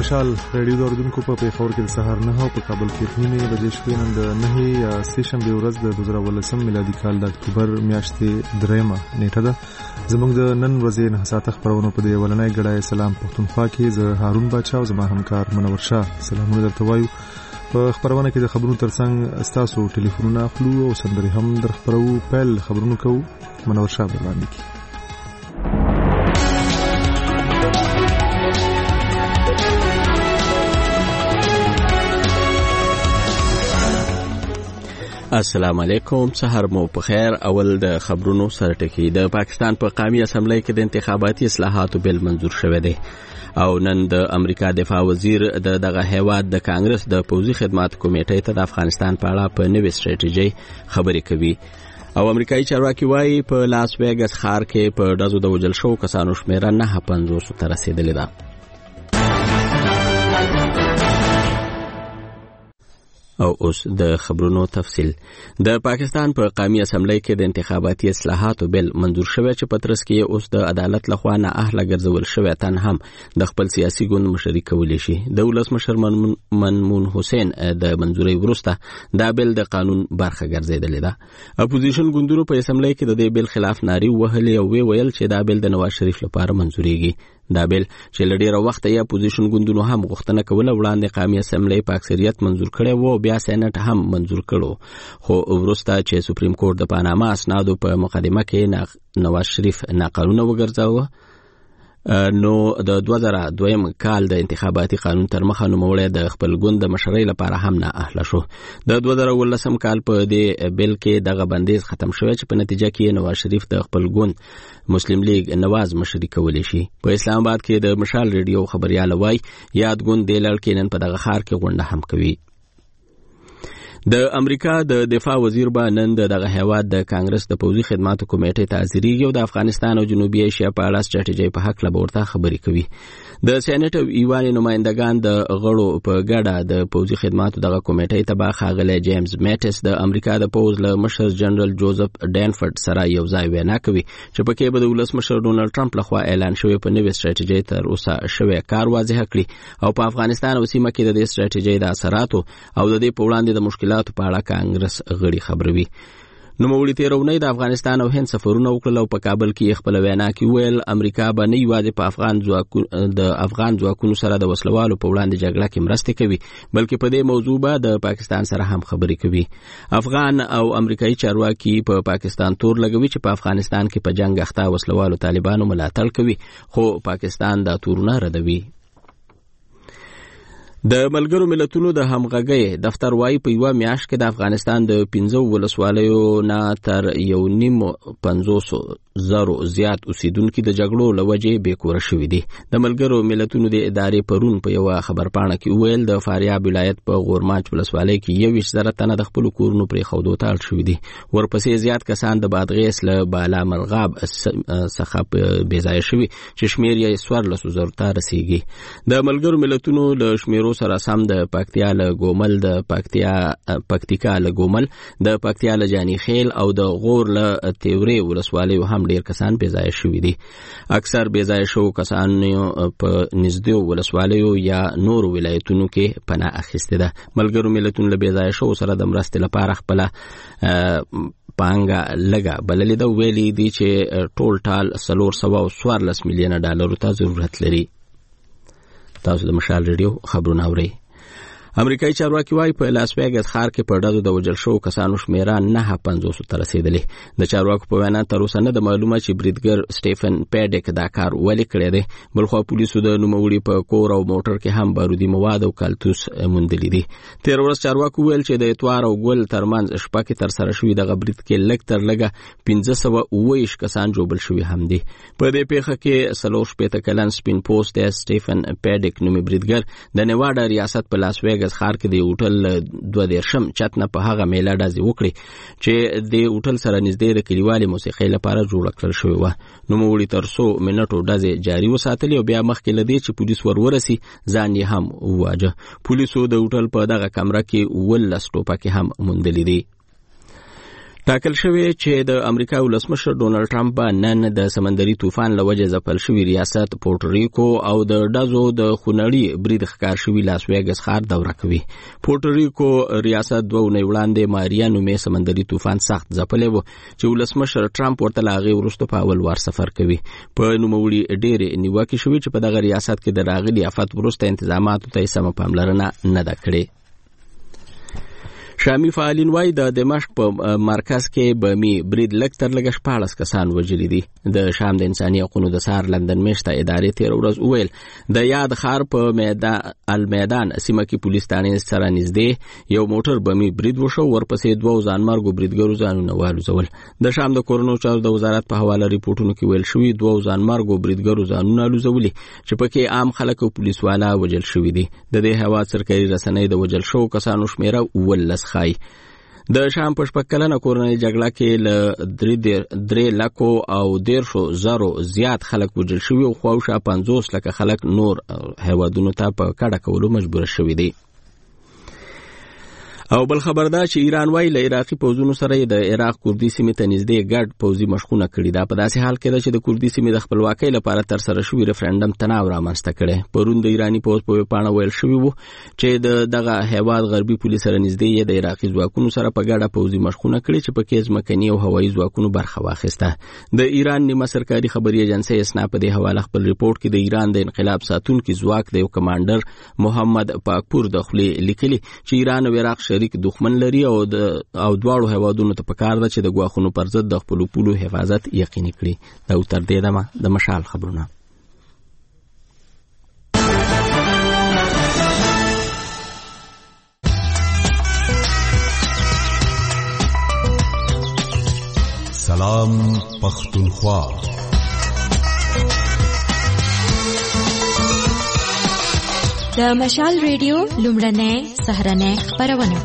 مشال رادیو دوردونکو په پیښور کې د سهار 9 او په کابل کې 9 بجې شوې. نن د 9 سه شنبه ورځ د 2018 میلادي کال د اکتوبر میاشتې 3مه نیټه ده. زموږ د نن ورځې 9 ساعته خبرونه په دې ولنۍ غړای سلام پښتونخوا کې زه هارون بچا او زما همکار منور شاه سلامونه درته وایو. په خبرونه کې د خبرونو ترڅنګ تاسو ټلیفونونه اخلو او سندري هم در خبرو. پیل خبرونه کوو. منور شاه باندې کی السلام علیکم. سحر مو په خیر. اول د خبرونو سره ټکی. د پاکستان په قومي اسمبلی کې د انتخاباتي اصلاحاتو بل منظور شوی دی او نن د امریکا دفاع وزیر دغه هیواد د کانګرس د پوځي خدمات کمیټې ته د افغانستان په اړه په نوې سټریټیجي خبرې کوي او امریکایي چارواکي وايي په لاس ویګس ښار کې په ډزو د وژل شوو کسانو شمیره 950 ته رسیدلې ده. او اوس د خبرونو تفصیل. د پاکستان په قومي اسمبلی کې د انتخاباتي اصلاحاتو بل منظور شوی چې په ترڅ کې اوس د عدالت لخوا نه اهله ګرځول شوی تن هم د خپل سیاسي ګوند مشري کولی شي. د ولسمشر منمون حسین د منظوري وروسته دا بل د قانون برخه ګرځیدلې ده. اپوزیشن ګوندونو په اسمبلی کې د دې بل خلاف نارې وهلې او ویل چې دا بل د نواز شریف لپاره منظوريږي. دا بل چې لډیره وخت یې اپوزیشن ګوندونو هم غوښتنه کوله وړاندې قومي اسمبلی په اکثریت منظور کړي وو، بیا سېنات هم منظور کړو، خو وروسته چې سپریم کورټ د پاناما اسنادو په مقدمه کې نواز شریف ناقانونه وګرځاوه نو د 2002 کال د انتخاباتي قانون تر مخه نوموړی د خپل ګوند د مشرۍ لپاره هم نه اهله شو. د 2018 کال په دې بل کې دغه بندیز ختم شوی چې په نتیجه کې نواز شریف د خپل ګوند مسلم لیگ نواز مشري کولی شي. په اسلام آباد کې د مشال ریډیو خبريال وای یاد ګوند د لړ کې نن په دغه ښار کې غونډه هم کوي. د امریکا د دفاع وزیر با نن دغه هیواد د کانګرس د پوځي خدماتو کمیټې ته حاضرېږي او د افغانستان او جنوبي ایشیا په اړه سټریټیجي په حق لورته خبرې کوي. د سېنات او ایوان نمائندگان د غړو په ګډه د پوځي خدماتو دغه کمیټې ته با خاغله جیمز میټس د امریکا د پوز له مشر جنرال جوزف ډینفورد سره یو ځای وینا کوي چې په کې به د ولسمشر ډونالد ټرمپ لخوا اعلان شوی په نوې سټریټیجي تر اوسه شوی کار واضح کړي او په افغانستان او سیمه کې د دې سټریټیجي د اثراتو او د دې په وړاندې د مشکلاتو په اړه کانګرس غړي خبروي. نوموړي تیرونی د افغانستان او هند سفرونه وکړل او په کابل کې خپل وینا کې ویل امریکا به نه یوازې په افغان ځواکونو سره د وسلوالو په وړاندې جګړه کې مرسته کوي بلکې په دې موضوع به د پاکستان سره هم خبرې کوي. افغان او امریکایي چارواکي په پاکستان تور لګوي چې په افغانستان کې په جنگ اخته وسلوالو طالبانو ملاتړ کوي خو پاکستان دا تورونه ردوي. د ملګرو ملتونو د همغږۍ دفتر وايي په یو میاشت کې د افغانستان د 15 ولسوالیو نه تر 1.5 زیات اوسیدونکو د جګړو لوجې بیکوره شوې دي. د ملګرو ملتونو د ادارې پرون په یو خبرپاڼه کې ویل د فاریاب ولایت په غورماچ ولسوالۍ کې 21 تنه د خپل کورونو پرې خودو ته اړ شوې دي. ورپسې زیات کسان د بادغیس له بالا مرغاب څخه بېځایه شوي چې شمیر یې 14,000 ته رسیږي. د ملګرو ملتونو له شمیرو سره سم د پکتیا له ګومل د پکتیکا له ګومل د پکتیا له جانی خیل او د غور له تیوري ولسوالۍ هم ډیر کسان بېځایه شوي دي. اکثر بېځایه شو کسان په نږدې ولسوالیو یا نور ولایتونو کې پناه اخیسته ده. ملګرو ملتونو له بېځایه شو سره د مرستې لپاره خپل پانګه لګا بللې دا ویلي دي چې ټول ټال 414 میلیون ډالر ته ضرورت لري. تاسو د مشال ریډیو خبرونه اورئ. امریکایي چارواکي وايي په لاس ویګس ښار کې په ډزو د وژل شوو کسانو شمیره 950 ته رسیدلې. د چارواکو په وینا تر اوسه نه د معلومه چې بریدګر سټیفن پیډک دا کار ولې کړی دی. بلخو پولیسو د نوموړي په کور او موټر کې هم بارودي مواد او کالتوس موندلي دي. تیر ورځ چارواکو ویل چې د اتوار او ګل ترمنځ شپه کې تر سره شوی دغه برید کې لږ تر لږه 1520 کسان جوړ شوي هم دي. په دې پیښه کې 40 کلن سپین پوسټ سټیفن پیډک نومي بریدګر د نیواډا ریاست په لاس ویګس خار کې د هوټل 22 چت نه په هغه میله ډازې وکړي چې د هوټل سره نږدې د کلیوالي موسیقۍ لپاره جوړ کړل شوی و. نوموړي تر 100 منټو ډازې جاري وساتلې او بیا مخکې لدی چې پولیس ورورسي ځان یې هم وواجه. پولیسو د هوټل په دغه کمره کې 12 ټوپکې هم موندلې دي. ټاکل شوی چې د امریکا ولسمشر ډونالد ټرمپ نن د سمندري طوفان له وجې ځپل شوی ریاست پورټریکو او د ډزو د خونړي برید ښکار شوی لاس ویګس ښار دوره کوي. پورټریکو ریاست 2 اونۍ وړاندې ماریا نومې سمندري طوفان سخت ځپلی و چې ولسمشر ټرمپ ورته له هغې وروسته په اول وار سفر کوي. په نوموړي ډېرې نیوکې شوي چې په دغه ریاست کې د راغلي افت وروسته انتظاماتو ته یې سمه پاملرنه نه ده کړې. شامي فعالین وایي د دمشق په مرکز کې بمي برید لږ تر لږه 14 کسان وژلي دي. د شام د انساني حقوقو د سار لندن میشته ادارې تیر ورځ وویل د یاد ښار په المیدان سیمه کې پولیس تانې سره نږدې یو موټر بمي برید وشو، ورپسې 2 ځانمرګو بریدګرو ځانونه والوزول. د شام د کورونو چارو د وزارت په حواله ریپورتونو کې ویل شوي 2 ځانمرګو بریدګرو ځانونه الوزولي چې پکې عام خلک او پولیس والا وژل شوي دي. د دې هیواد سرکاري رسنۍ د وژل شوو کسانو شمیره 19 خای. د شام په 6 کلنه کورنۍ جګړه کې له 3 لکو او 1,000 زیات خلک وژل شوي او خواوشا 50 لکه خلک نور هیوادونو ته په کډه کولو مجبور شوي دي. او بل خبر دا چې ایران وايي له عراقي پوځونو سره د عراق کوردي سیمې ته نږدې ګډ پوځي مشقونه کړي. دا په داسې حال کې ده چې د کوردي سیمې د خپلواکۍ لپاره تر سره شوی ریفرنډم تناو رامنځته کړي. پرون د ایراني پوځ په ویبپاڼه ویل شوی و چې دغه هیواد غربي پولیس سره نږدې د عراقي ځواکونو سره په ګډه پوځي مشقونه کړي چې پکې ځمکني او هوایي ځواکونو برخه واخیسته. د ایران نیمه سرکاري خبري ایجنسي اسنا په دې حواله خپل ریپورت کې د ایران د انقلاب ساتونکو ځواک د یو کمانډر محمد پاکپور د خپل لیکلي چې ایران او عراق شریک دښمن لري او دواړو هیوادونو ته پکار ده چې د ګواښونو پر ضد د خپلو پولو حفاظت یقیني کړي. دا تر دې دمه د مشال خبرونه. سلام پختونخوا. د مشال ریډیو لومړنۍ سهرنۍ خبرونه.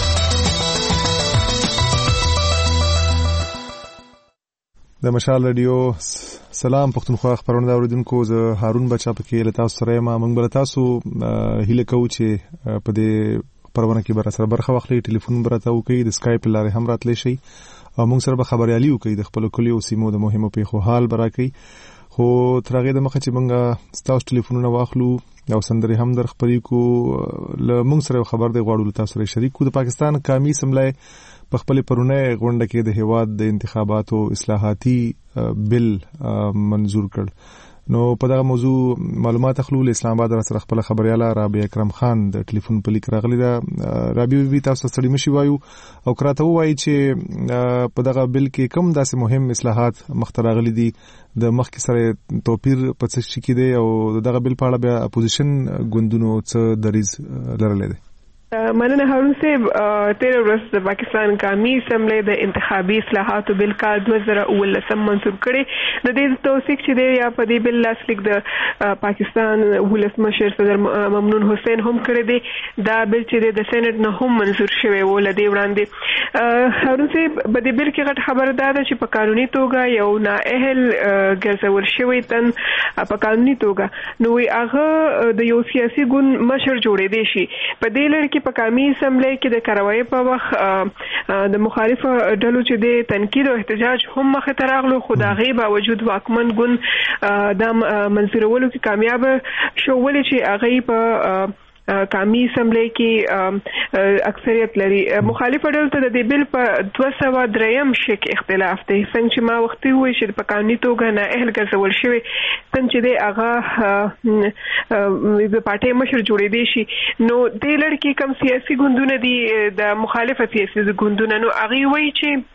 د مشال رادیو سلام پختونخوا خبرونه اوریدونکو، زه هارون بچا پکې له تاسو سره یم. موږ به تاسو هیله کوو چې په دې خبرونه کې به سره برخه واخلئ. ټلیفون به راته وکړئ، د سکایپ لارې هم راتلی شئ او موږ سره به خبريالي وکړئ، د خپل کلیو سیمو د مهمو پیښو حال به راکړئ. خو تر هغې دمخه چې موږ ستاسو ټلیفونونه واخلو او سندرې هم در خپرې کړو، له موږ سره خبر دی غواړو له تاسو سره شریک کړو. د پاکستان قومي اسمبلی په خپل پرونی غونډه کې د هیواد د انتخاباتو اصلاحاتي بل منظور کړ. نو په دغه موضوع معلومات اخلو. له اسلام آباد سره خپل خبرياله رابعه اکرم خان د ټلیفون په لیک راغلی دا. رابعه وی تاسو سره مشي وایو او کراته وایي چې په دغه بل کې کوم داسې مهم اصلاحات مختراغلي دي د مخکې سره توپیر په څه شي کې دی او دغه بل په اړه بیا اپوزیشن ګوندونو څه دریز لرلی دی. مننه هارون صاحب. تیر ورځ د پاکستان قومي اسمبلی د انتخابي اصلاحاتو بل کال 2019 منظور کړي. د دې توثیق چې دی یا په دې بل لاسلیک د پاکستان ولسمشر صدر ممنون حسین هم کړی دی. دا بل چې د سېنات نه هم منظور شوی و لدی وړاندې. هارون صاحب په دې بل کې غټ خبره ده چې په قانوني توګه یو نااهل ګرځول شوی تن په قانوني توګه نو هغه د یو سیاسي ګوند مشر جوړې دی شي. په دې لړ کې په قومي اسمبلی کې د کاروایی په وخت د مخالفو ډلو چې د تنقید او احتجاج هم مخه ته راغلو، خو د هغې باوجود واکمن ګوند د منظورولو کې کامیاب شو، ولې چې هغې په قومي اسمبلی کې اکثریت لري. مخالفه ډلو ته د دې بل په 203 شک اختلاف دی. څنګه چې ما وختي وایي چې په قانوني توګه نااهل ګرځول شوی څنګه چې دی هغه د پارټۍ مشر جوړېدی شي. نو دې لړ کې کوم سیاسي ګوندونه دي د مخالفه سیاسي ګوندونه، نو هغې وایي چې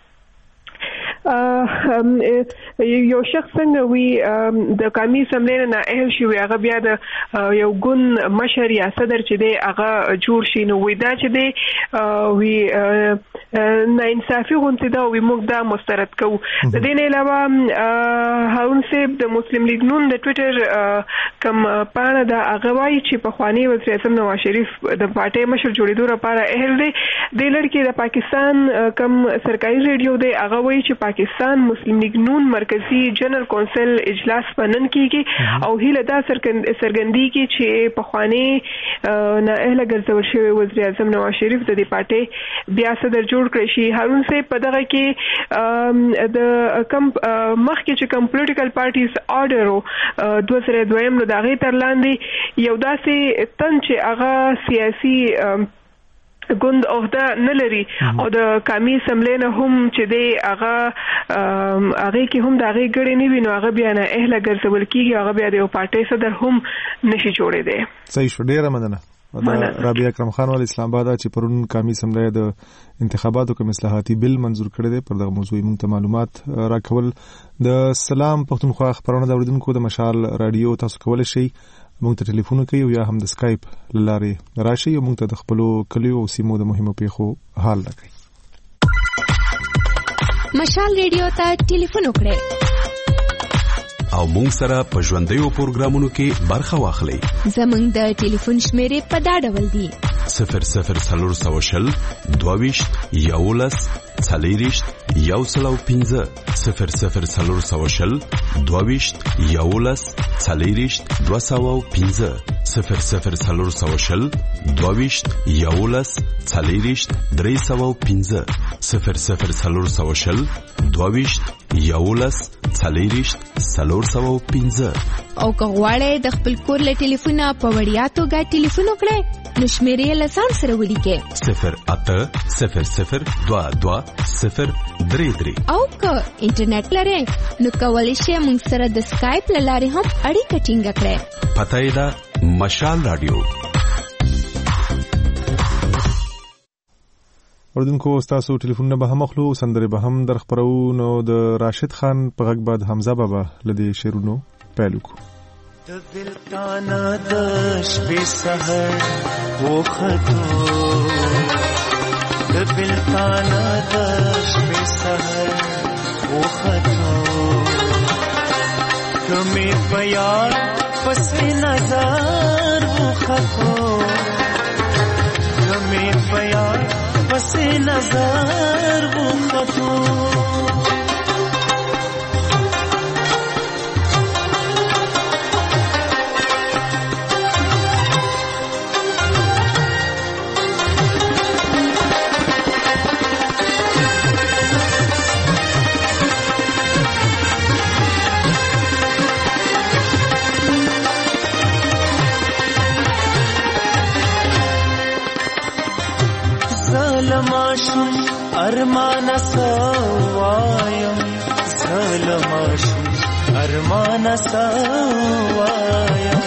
یو شخص څنګه وي د قومي اسمبلی نه نااهل شي وي هغه بیا د یو ګوند مشر یا صدر چې دی هغه جوړ شي. نو وي دا چې دی وي ناانصافي غونډې دا وي موږ دا مسترد کوو. د دې نه علاوه هارون صاحب د مسلم لیگ نون د ټویټر کوم پاڼه دا هغه وایي چې پخوانی وزیر اعظم نواز شریف د پارټۍ مشر جوړېدو لپاره اهل دی. دې لړ کې د پاکستان کوم سرکاري ریډیو دی هغه وایي چې پاکستان مسلم لیگ نون مرکزی جنرال کونسل اجلاس پنن کیږي او هیله دا سرګندی کی چې په خوانی نه اهل ګرځول شوی وزیر اعظم نواز شریف د دې پارټي بیا صدر جوړ کړی شي. هارون صاحب په دغه کې د کم مخکې چې کم پولیټیکل پارټیز آرډر 2002 نو دغه تر لاندې یو داسې تن چې هغه سیاسي ګوند عہده نه لري او د قومي اسمبلی نه هم چې دی هغه کې هم د هغه ګړې نه ویني هغه بیا نه اهل ګرځول کیږي هغه بیا د یو پارټي صدر هم نشي جوړې دی. صحیح شو ډیره مننه. رابعه اکرم خان ول اسلام آباد چې پرون قومي اسمبلی د انتخاباتو کوم اصلاحاتي بل منظور کړی دی پر دغه موضوع موږ معلومات راکول. د سلام پښتونخوا خبرونه د اوریدونکو د مشال رادیو تاسو کولای شئ موږ ته ټلیفون کوي یا هم د سکایپ لارې راشي او موږ ته د خپل کلیو او سیمو د مهمو پیښو حال راکړي. مشال رادیو ته ټلیفون وکړئ او مونږ سره په ژوندیو پروګرامونو کې برخه واخلئ. زمونږ د ټلیفون شمیرې په دا ډول دي: 0040 22 11 40 115 0040 22 11 40 215 0040 22 11 40 315 0040 22 11 40 315 او که غواړئ د خپل کور له ټلیفونه په وړیا توګه ټلیفون وکړئ نو شمیرې له ځان سره ولیکئ 0800 22 033 او که انټرنیټ لرئ نو کولی شئ موږ سره د سکایپ له لارې هم اړیکه ټینګه کړئ. پته یې ده مشال رادیو. اوردونکو تاسو ټلیفونونه به هم اخلو سندره به هم در خبرو نو د راشد خان په غږ بعد حمزه بابا لدی شیرونو پیل وکړو. د دل تانا د شپې سحر و خطو د دل تانا د شپې سحر و خطو کمی پیار پس نظر و خطو کمی پیار پس نظر و خطو ظلماشم ارمان سوایم ظلماشم ارمان سوایم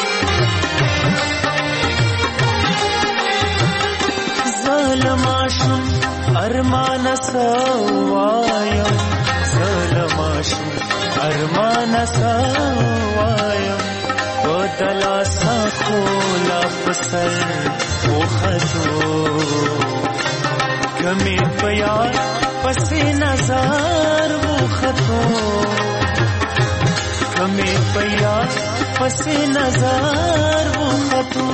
ظلماشم ارمان سوایم ظلماشم ارمان سوایم بدلاسا خولا پسر وخطو کمی پیار پس نظر و خطو کمی پیار پس نظر و خطو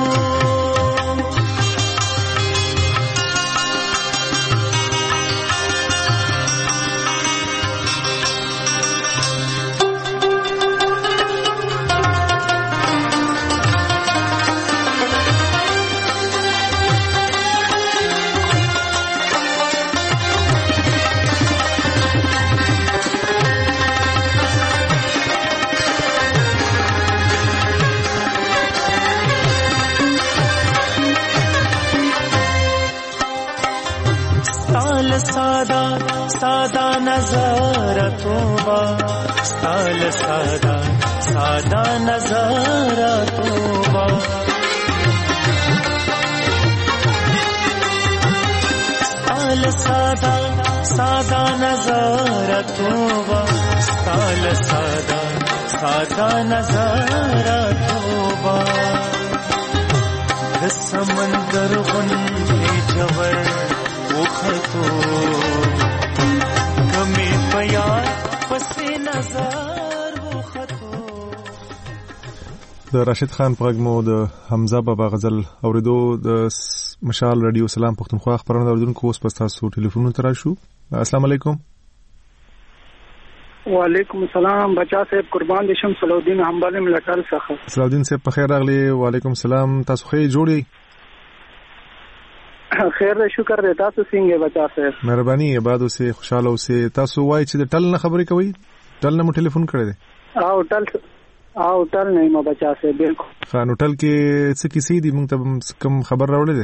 सादा सादा नज़ारतोबा स्टाइल सादा सादा नज़ारतोबा स्टाइल सादा सादा नज़ारतोबा स्टाइल सादा सादा नज़ारतोबा समंदर गुंजे जवर وخطو کمی پیار پس نظر وخطو. د راشد خان په غږ مو د حمزه بابا غزل اوریدو. د مشال رادیو سلام پښتونخوا خبرونه اوریدونکو اوس په تاسو ټلیفون ته راشو. السلام علیکم. وعلیکم السلام بچا صاحب قربان دي شم صلاح همباله ملټل څخه. صلاح الدین صاحب په خیر راغلی. وعلیکم السلام. تاسو خې جوړی؟ خیر دې شکر دې. تاسو څنګه بچا صاحب؟ مهرباني آباد اوسه خوشاله اوسه. تاسو وای چې د ټل نه خبرې کوي؟ ټل نه مو ټلیفون کړی دی؟ او ټل نه ما بچا صاحب بالکل. خانو ټل کې څه کیسې دي مونږ ته کوم خبر راوړل دي؟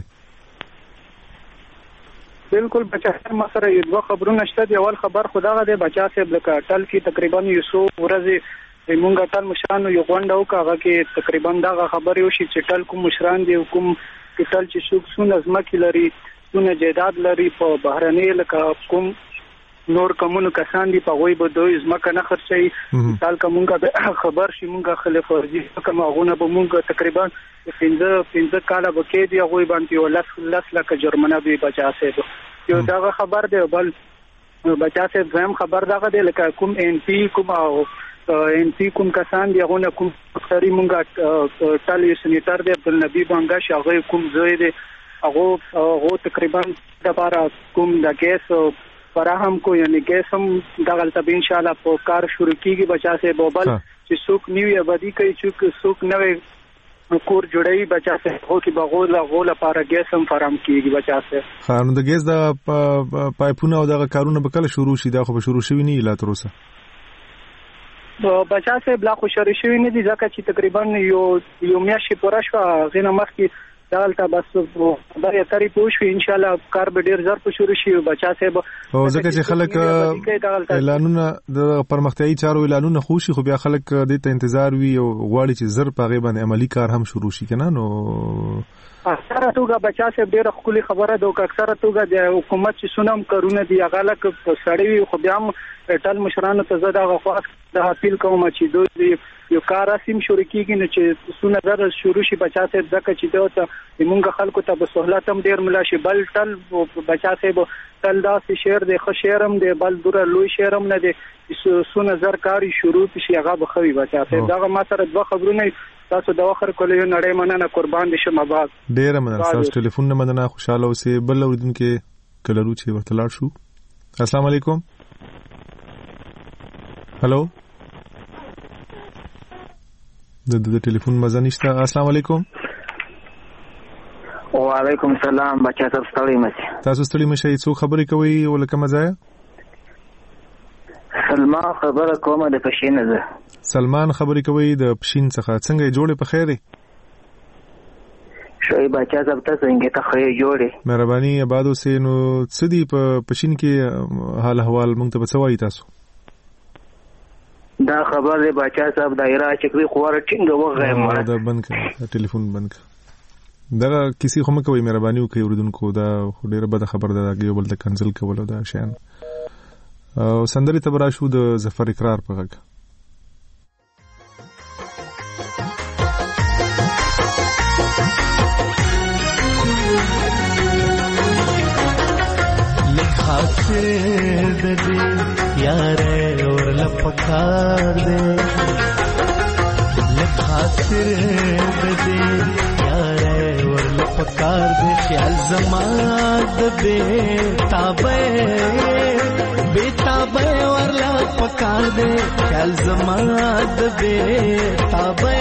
بالکل بچا صاحب ما سره یو خبرونه شته. دی اول خبر خدای دې بچا صاحب لکه ټل کې تقریبا یو څو ورځې مونږ ټل مشرانو یو غونډه وکړه کې تقریبا دا خبرې وشي چې ټل کوم مشران دي کوم ټل چې څوک څونه ځمکې لري څونه جیداد لري په بهرنۍ لکه کوم نور کومو کسان دي په غوي به دوی ځمکه نه خرڅي. ټل کومه خبر شي مونږه خلک ورځي کومه غونه به مونږ تقریبا 15 کاله بکې دی غوي باندې ولس لکه جرمنه به بچا صاحب یو دا خبر دی. بل بچا صاحب زم خبر دا دی لکه کوم ان پی کوم کسان دی غونه کوم اختیاري مونږه ټل یو سنیټر دی عبدالنبی بانګا شاغه کوم زوی دی هغه تقریبا د بارا کوم د ګیس فراهم کو یعنی ګیس هم د غلطه ان شاء الله په کار شروع کیږي بچا صاحب. بل چې څوک نیو آبادی کوي چې څوک نوې کور جوړي بچا صاحب هو کې بغول لپاره ګیس هم فراهم کیږي بچا صاحب. خانو د ګیس د پایپونه او د کارونه به کله شروع شي؟ دا خو به شروع شوی نه لا تر اوسه بچا صاحب. لا خو شروع شوی نه دي ځکه چې تقریبا یو میاشت پوره شو غینه مخکې دالته بس دا یې تری پوښوي ان شاء الله کار به ډیر زر په شروع شي بچا صاحب. او ځکه چې خلک اعلانونه د پرمختیايي چارو اعلانونه خوشي خو بیا خلک د ته انتظار وي او غواړي چې زر په غیبه عملی کار هم شروع شي کنه. نو اکثره توګه بچا صاحب ډیره خولي خبره ده. اکثره توګه د حکومت چې سونم کارونه دی هغه لکه سړی خو بیا هم ټل مشرانو ته زده غواړم د اپیل کوم چې دوی یو کار اسیم شروع کیږي نو چې سونه زر شروع شي بچا صاحب ځکه چې دوی موږ خلکو ته به سہولت هم ډیر ملا شي. بل ټل بچا صاحب ټل داسې شهر دی خو شهر هم دی بل دوره لوی شهر هم نه دی سونه زر کاری شروع شي هغه به خوي بچا صاحب. دا ما سره دوه خبرونه تاسو د وخر کولې نړۍ مننه قربان دي شم آباد. ډیر مننه تاسو ټلیفون نه مننه خوشاله اوسئ. بل اوریدونکو کلرو چې ورته لاړ شو. السلام علیکم. هلو د ټلیفون مزه نشته. السلام علیکم. وعلیکم السلام بچا تاسو ستړي مشه. تاسو ستړي مشه. څو خبرې کوي ولکه مزه؟ سلمان خبره کومه د پښین نه. سلمان خبرې کوي د پښین څخه. څنګه جوړې په خیره؟ شوي بچا زبته څنګه ته خې جوړې؟ مهرباني آباد اوسئ. نو څه دی په پښین کې حال احوال مونږ ته بڅوي تاسو؟ دا خبر دی بچا صاحب دایره چکري خوره ټینګه وغه دا بند کړه ټلیفون بند کړه. دا کسی خو مکوي مهرباني وکړئ اوریدونکو. دا ډیره بده خبر ده یو بل ته کنسل کول دا شین. او سندري تبرا شو د ظفر اقرار په غږ. لکھاتے دے یار اور لپکار دے لکھاتے دے یار اور لپکار دے خیال زمان دے تابے بیتابے اور لپکار دے خیال زمان دے تابے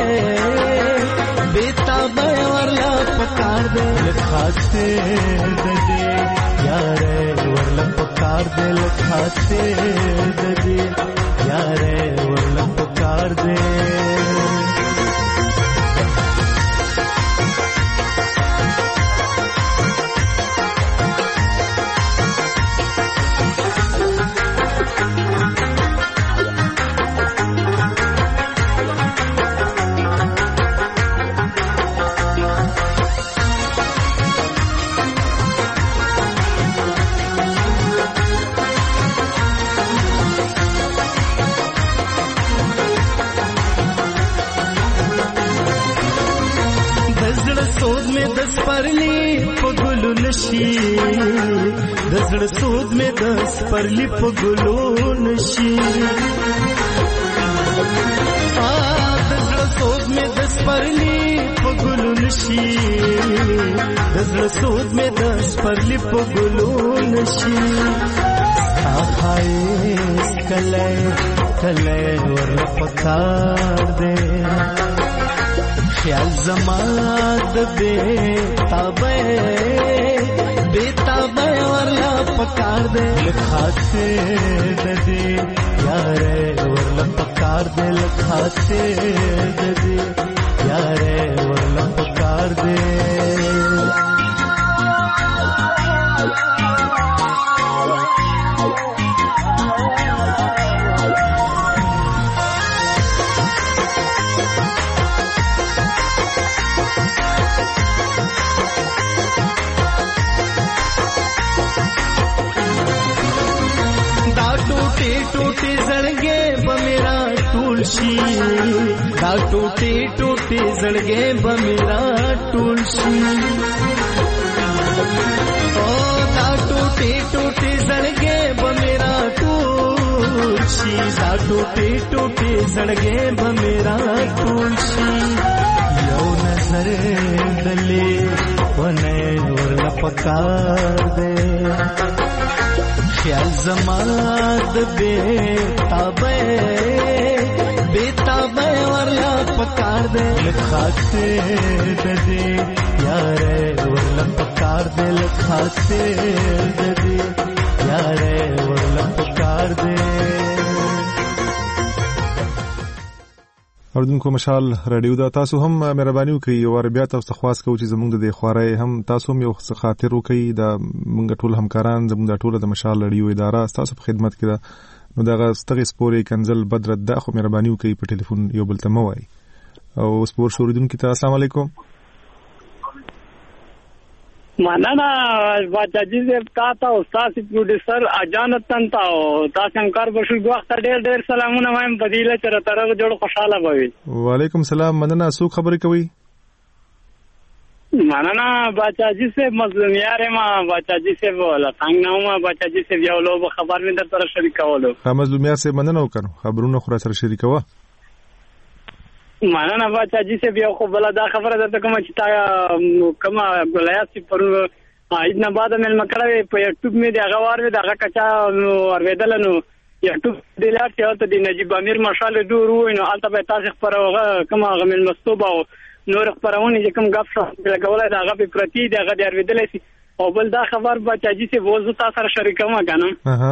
بیتابے اور لپکار دے لکھاتے دے یار اور لپکار دے لکھاتے دے یار اور لپکار دے دزړه سود مې دس پرلی په ګلو نشي دزړه سود مې دس پرلی په ګلو نشي دزړه سود مې دس پرلی په ګلو نشي آخایس کله کله ورله پکار دے خیال زما د بے تابه ورله پکار دے لکھاتے دے یارے ورله پکار دے لکھاتے دے یارے ورله پکار دے टूटे जड़गे बमेरा तुलसी दा टूटे जड़गे बमेरा तुलसी ओ दा टूटे जड़गे बमेरा तुलसी दा टूटे जड़गे बमेरा तुलसी यो नजर दले वने वरला पकार दे ख्याल जमात बेताबे वरला पकार दे लिखाते दे यारे वरला पकार दे लिखाते दे यारे वरला पकार दे اوردونکو مشال رادیو دا تاسو هم مهرباني وکړئ او بیا تاسو خواست کوم چې زموږ د خواري هم تاسو هم یو خاطر وکړئ دا موږ ټول همکاران زموږ د ټول د مشال رادیو اداره تاسو په خدمت کې ده نو دا ستغه سپوري کنزل بدر د خو مهرباني وکړئ په ټلیفون یو بل ته موای او سپور شوریدونکو ته السلام علیکم مننه باچاجي زه تاسو استاد پروډوسر اجانتن تاسو شنکر بشیر وخت ډېر سلامونه وایم بدیله تر طرف جوړ خوشاله وي وعلیکم السلام مننه سو خبرې کوي مننه باچاجي سے مظلومیار ما باچاجي سے ولا څنګه نو ما باچاجي سے یو لو خبر مې در سره شریکولو مظلومیار سے مننه وکړو خبرونه خو سره شریکوه مننه باچاجي سے بیا خو بل دا خبره درته کوم چې تا کوم ولایت پر اېد نه بعد مې مکړې په یوټیوب مې دا غوار دا کچا ورېدل نو یوټیوب دلار چې ته د نجیب امیر مشال دور وینو البته به تاسو پر کوم غمل مستوبه نور خبرونه چې کوم غف لګولای دا غف پرتی دا غ د ورېدل شي او بل دا خبر باچاجي سے وځو تاسو سره شریکوم کنه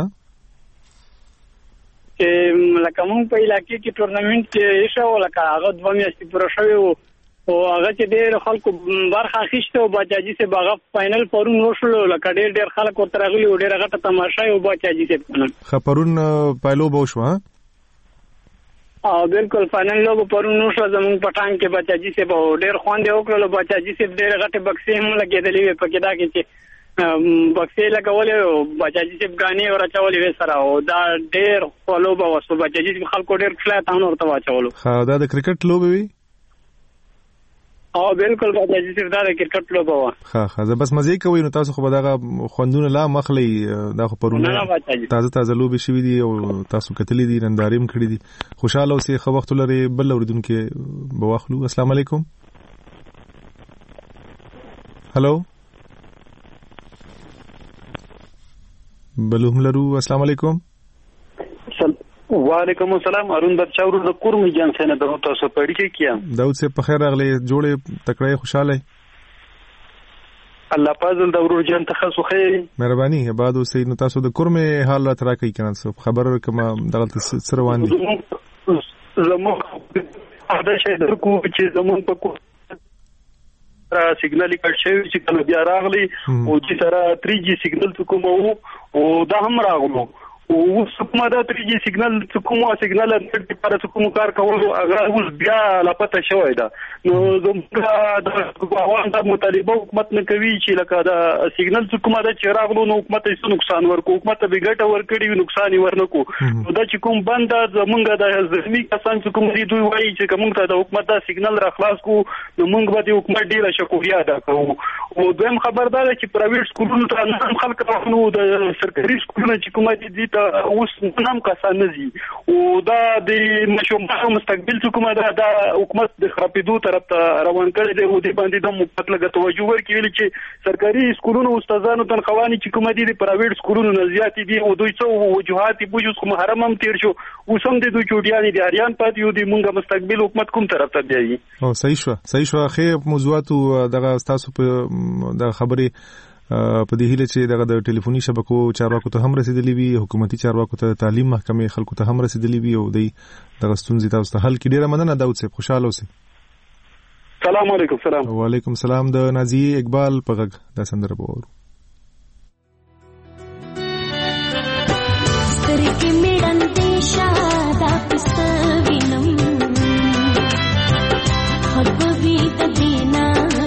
چې لکه مونږ په علاقې کې ټورنمنت کې ایښو لکه هغه 2 میاشتې پوره شوی او هغه چې ډېر خلکو برخه اخیسته او باچاجي سے باغ فائنل پرون وشلو لکه ډېر خلک ورته راغلي او ډېر هغه تماشا او باچاجي سے خبرون پایلو به شو او بالکل فائنل لوګو پرون وشو زموږ پټان کې باچاجي سے ډېر خوند وکړو باچاجي سے ډېر غټه بکسې هم لګېدلې په کې دا کې چې بکسې لګولې او باچاجي سے غانې ورچولې سره او دا ډېر فالو به وسو باچاجي سے خلکو ډېر خلک تاسو ورته واچولو ها دا د کرکټ لوبه وي او بالکل باچاجي سے دا د کرکټ لوبه و ها زه بس مزه کوي نو تاسو خو به دا خوندونه لا مخلي دا خو پرونه تازه لوبه شوې دي او تاسو کتلې دي ننداریم کړې دي خوشاله اوسې خو وخت لري بل اوریدونکو بواخلو السلام علیکم هلو بلوم لرو السلام علیکم وعلیکم السلام ارون بچاورو د کورم جان سینه د تاسو پړی کې کیام داود سے په خیر اغله جوړه تکړه خوشاله الله پازل د ورور جان تخصص خیر مهرباني بعد اوسې نو تاسو د کورم حالت راکې کنه خبر کما دغه سره وان دي زمو دا شی درکو چې زمو په کو سیګنال کټ شوی چې کله بیا راغلی او چې سره 3G سیګنال کوم او دا هم راغلو او سپما دا 3G سیګنال کوم سیګنال نت لپاره کوم کار کول اگر اوس بیا لا پته شوی دا نو زموږ د غوښتنه د مطالبه حکومت نه کوي چې لکه دا سیګنال کوم دا چې راغلو نو حکومت یې نقصان ورکو حکومت به ګټه ورکړي وي نقصان ورنکو نو دا چې کوم بند زموږ د زمي کسان چې کوم دي دوی وایي چې کوم ته د حکومت دا سیګنال را خلاص کو نو موږ به د حکومت ډیره شکریا ادا کوو او دویم خبردار چې پرایویټ سکولونو ته هم خلک راغلو د سرکاري سکولونو چې کوم دي ته اوس نام کسان نه دي او دا د مشروع مستقبل حکومت دا حکومت د خرابېدو طرف ته روان کړی دی او د باندې د مطلق توجه ورکړي چې سرکاري سکولونو استادانو تنخواني چې کوم دي د پرایویټ سکولونو نه زیات دي او دوی څو وجوهات بوجوز کوم حرام هم تیر شو اوس هم د دوی چوټیانې د اریان پاتې یو د مونږه مستقبل حکومت کوم طرف ته دی او صحیح شو خې موضوعات دغه تاسو په د خبرې په دې هیله چې دغه د ټلیفوني شبکو چارواکو ته هم رسیدلی وي حکومتي چارواکو ته تعلیم محکمې خلکو ته هم رسیدلی وي او د ستونزې تاسو ته حل کړي. ډیره مننه داود صاحب خوشاله اوسئ. سلام علیکم. سلام وعلیکم السلام. د نازیه اقبال په غږ د سندره وورو. سترګې میړندې شاده پستوینم خبوي د دینا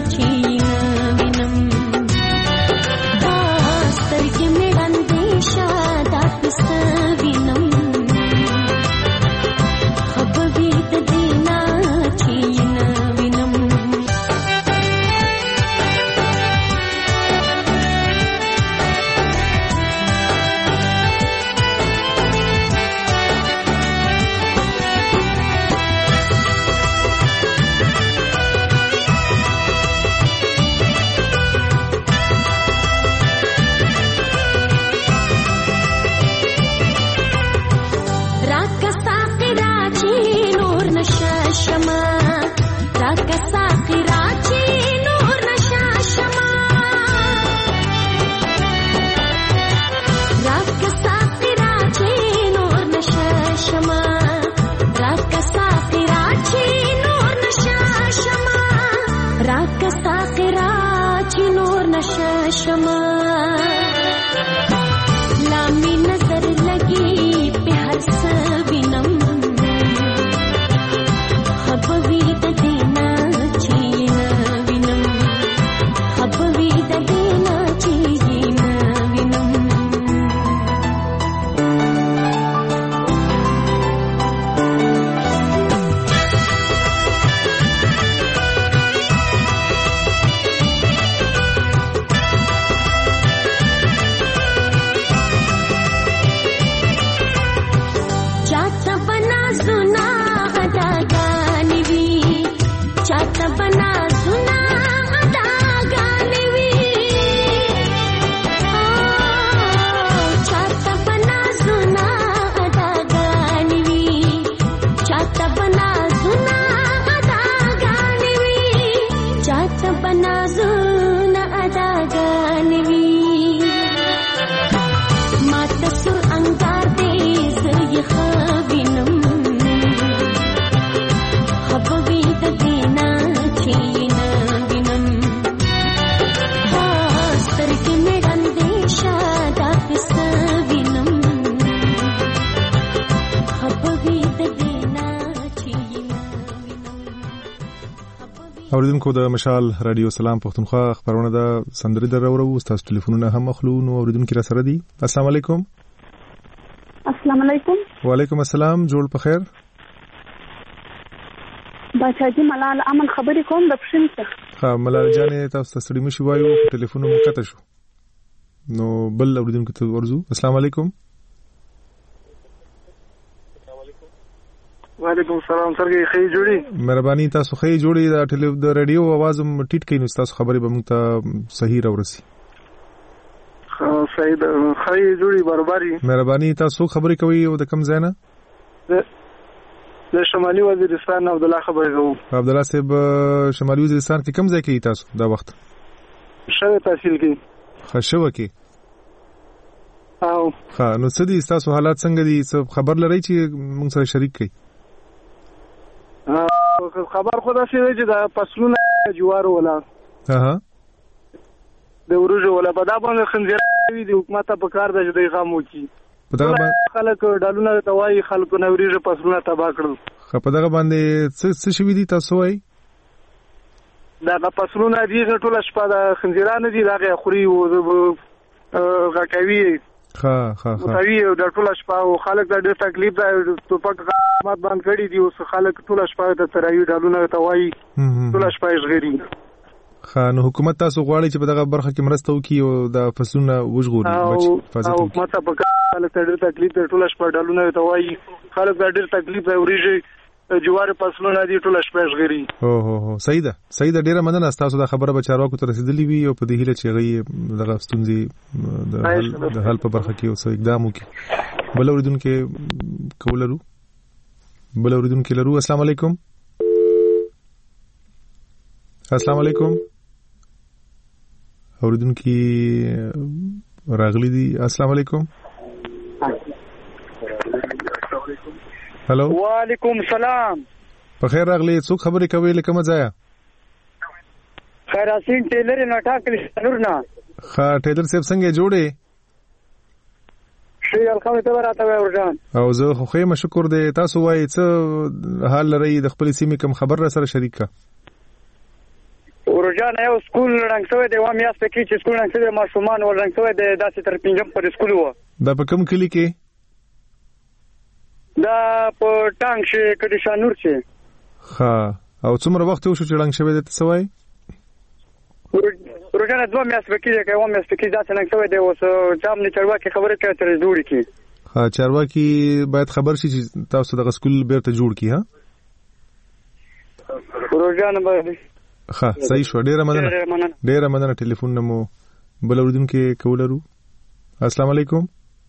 اوریدونکو د مشال رادیو سلام پښتونخوا خبرونه د سندري درورو تاسو ټلیفونونه هم مخلو نو اوریدونکو را سره دي. السلام علیکم. السلام علیکم. وعلیکم السلام. جوړ په خیر. بچاجي ملال امن خبرې کوم د پښینته. ها ملال جانې تاسو ته سړی مشي وایو ټلیفون مو کته شو نو بل اوریدونکو ته ورزو. السلام علیکم. وعلیکم السلام. سرګي خې جوړي مهرباني تاسو خې جوړي د رادیو आवाज هم ټیټ کین نو تاسو خبرې به موږ ته صحیح راورسي. صحیح خې جوړي برابرۍ مهرباني تاسو خبرې کوي او د کم ځای نه د شمالي وزیرستان عبد الله خبرې کوم. عبد الله صاحب شمالي وزیرستان کې کم ځای کې تاسو دا وخت شوه تحصیل کې خشوه کې او ها نو سدي تاسو حالات څنګه دي خبر لري چې موږ سره شریک کړئ. خبر خدا سي چې دا فصلونه جوار ولا د ورجو ولا په دا باندې خنزیر وی د حکومت په کار د دې غامو کی په دا خلک ډالونه توای خلکو نو ورجو فصلونه تبا کړل. په دا باندې څه شوی دي تاسو وای دا فصلونه دي ټول شپه د خنزیرانو دي دا خوري او غکوي متوی د ټول شپه او خلک د ډېر تکلیف د توپک قامت باندې کړی دي او خلک ټول شپه د ترایو ډالونه توای ټول شپه ژغري. نو حکومت تاسو غواړي چې په دغه برخه کې مرسته وکړي او د فصلونه وژغوري او حکومت په خلک ته ډېر تکلیف دی ټوله شپه ډالونه ته وایي خلک ته ډېر تکلیف دی وریږي جوار فصلونه دي ټوله شپه ژغري هو صحیح ده ډېره مننه تاسو دا خبره به چارواکو ته رسیدلې وي او په دې هیله چې هغوی دغه ستونزې د حل په برخه کې اوس اقدام وکړي بل اورېدونکی لرو السلام علیکم اوریدونکي راغلي دي السلام علیکم هلو وعلیکم السلام په خیر راغلي څوک خبرې کوي لکه مزایا خیر حسین ټیلر نه ټاکل نور نه ها ټیلر صاحب څنګه جوړې شي الحمدلله راته ورجان او زه خو خیمه شکر دې تاسو وایي څه حال لري د خپل سیمې کوم خبر را سره شریک کا ورجان یو سکول رنګسوي دی و میاست کې چې سکول رنګسوي ماشومان ول رنګسوي د داسې تر پنځم پر سکول و دا په کوم کلی کې دا په ټانګ شي کډي شانور شي ها او څومره وخت وشو چې رنګ شوی د تسوي ورجان دوه میاست کې دی کوم میاست کې داسې رنګسوي دی اوس جام نه چرواکي خبره کوي تر جوړ کی ها چرواکي باید خبر شي چې تاسو د سکول بیرته جوړ کی ها ورجان باندې ها صحیح شو ډیره مننه ټلیفون نمو بل اوریدونکو کولرو السلام علیکم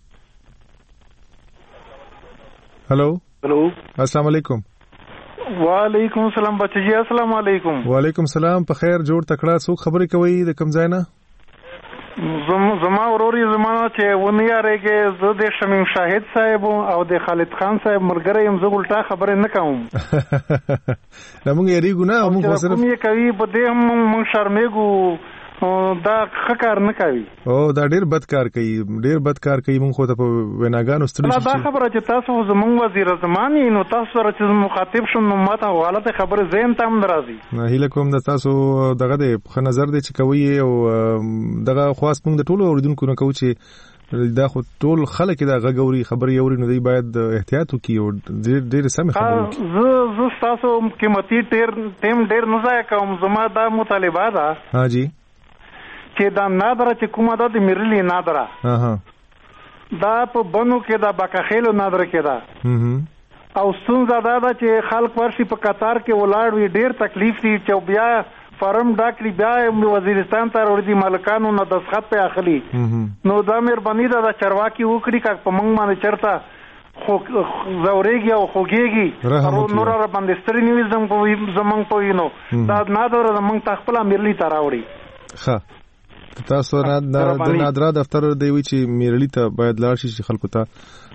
هلو السلام علیکم وعلیکم السلام بچی السلام علیکم وعلیکم السلام په خیر جوړ تکړه څوک خبرې کوي د کوم ځای نه زما وروري زمانه چې ونیا رېګه زه د شمیم شاهد صاحب او د خالد خان صاحب مرګره يم زه الټا خبره نه کوم موږ یې ریګو نه موږ وسره کوم یې کوي په دې موږ شرمېګو دا خکار نه کوي او دا ډیر بد کار کوي موږ خو ته په وناګانو ستړي دا خبره چې تاسو زموږ وزیر زماني نو تاسو سره چې مخاطب شوم نو ماته حالت خبره زین تام ناراضي هیله کوم د تاسو دغه د نظر دی چې کوي او دغه خاص موږ د ټولو اوریدونکو نه کوو چې دا خو ټول خلک دا غوړي خبري اوري نو دی باید احتیاط وکړي او ډېر سم خبري زه تاسو قیمتي ټیم ډېر نه ځای کوم زما دا مطالبه ده ها جی چې دا نادره چې کومه ده د میرلی نادره دا په بنو کې دا باکخېلو نادره کې ده او ستونزه دا ده چې خلک ورشي په قطار کې ولاړ وي ډېر تکلیف دي چې بیا فارم ډاکلی بیا وزیرستان ته وروړي مالکانو نه دسخط په اخلي نو دا مهرباني ده چرواکي وکړي که په موږ باندې چرته زورېږي او خوږېږي نور را باندې ستړي نه وي زموږ په وینو دا نادره زموږ ته خپله میرلي ته راوړي ښه تاسو د نادره دفتر دی وی چې میرلی ته باید لاړ شي چې خلکو ته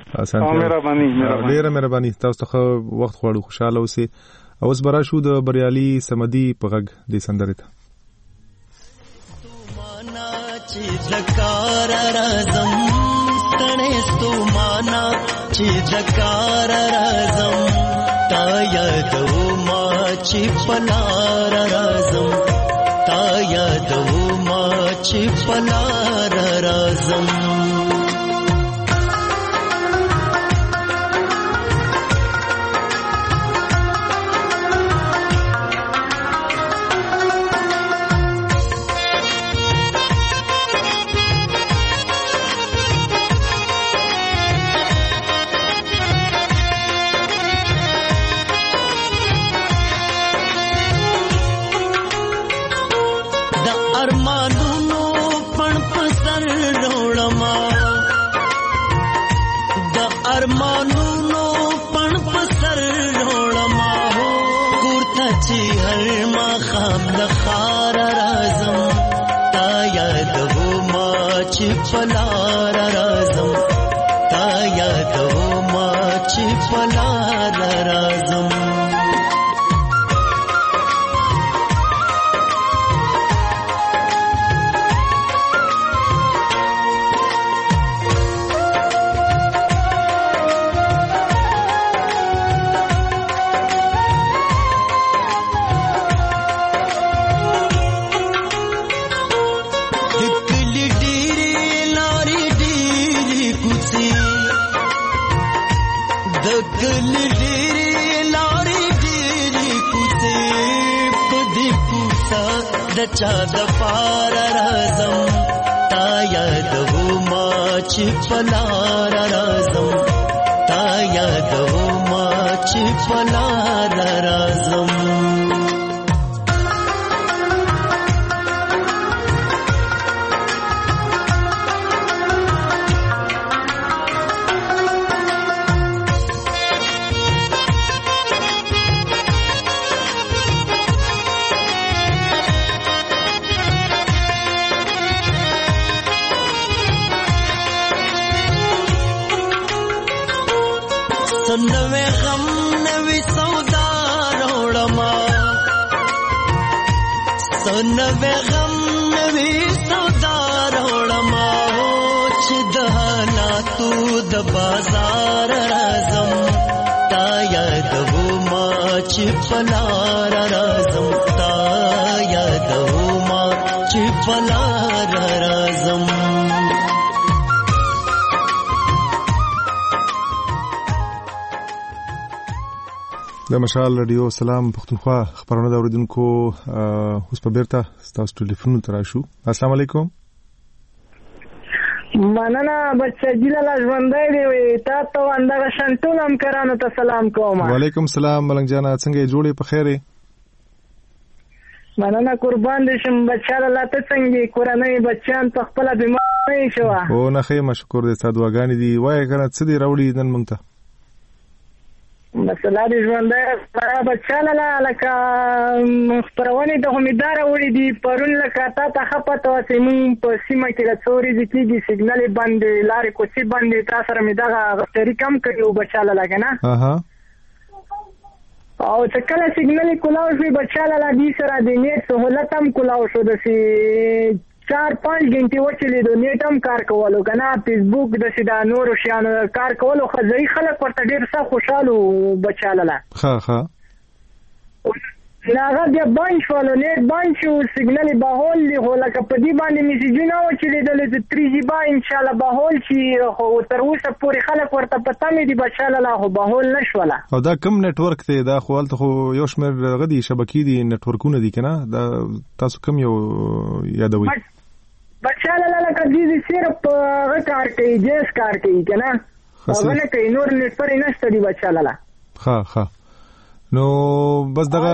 ډېره مهرباني تاسو ته وخت غواړو خوشاله اوسئ اوس برا شو د بریالي سمدي په غږ د سندرې ته چې ذکر راځم ستنه ستومانا چې ذکر راځم تا یادو ما چې پلار راځم تا یادو ما چې پلار راځم پلار رازم تا یادو ما چې پلار رازم چا د پار رازم تا یادو ما چې پلار رازم تا یادو ما چې پلار رازم نوے غم نوی سودا روڑما نوے غم نوی سودا روڑما چې د حالاتو د بازار رازم تا یادو ما چې پلار رازم تا یادو ما چې پلار رازم د مشال رادیو سلام پښتونخوا خبرونه د اوریدونکو اوس په بیرته تاسو ټلیفون ته راشو. السلام علیکم. مننه بچا جیلاله ژوندۍ دی وي تاسو اندغه شنټول هم کرانو ته سلام کوم. وعلیکم السلام ملنګ جان څنګه جوړې په خیره؟ مننه قربان دي شم بچا لاله ته څنګه کورنۍ بچان په خپل بیماری شو. او نه خې مشکور دي ساده واغانی دي وای کنه څه دی راوړي نن مونږ ته مثلا د ژوند بچاله لکه خبرونه د امیدوار وړي دي پرون لکه تا خپته سیمون په سیمه کې د څوري د کیږي سیګنال باندې لارې کوڅې باندې تاسو سره می دغه غفتری کم کړو بچاله لګنه اها او چې کله سیګنال کولاو شي بچاله لا دي سره د نیټ سہولت هم کولاو شو د 4-5 غنټې وچلې د نیټ هم کار کولو کنه فیسبوک د سیدا نور شیانو کار کولو خځې خلک ورته ډیر څه خوشاله بچاله ها ها ناغه د بانچ فالو نیټ بانچ سیګنال باهول له لکه په دې باندې میسیجونه وچلې د 3G با ان شاء الله باهول شي خو تر اوسه پورې خلک ورته پته مې دي بچاله لا خو باهول نشوله. او دا کوم نت ورک ته دا خو الته خو یو شمیر غدي شبکې دي نت ورکونه دي کنه دا تاسو کوم یو یادوي بچاله لکه دې صرف کار کوي جیس کار کوي کنه هغه کوي نور نت پر نشته دی بچاله لا ها ها نو بس دغه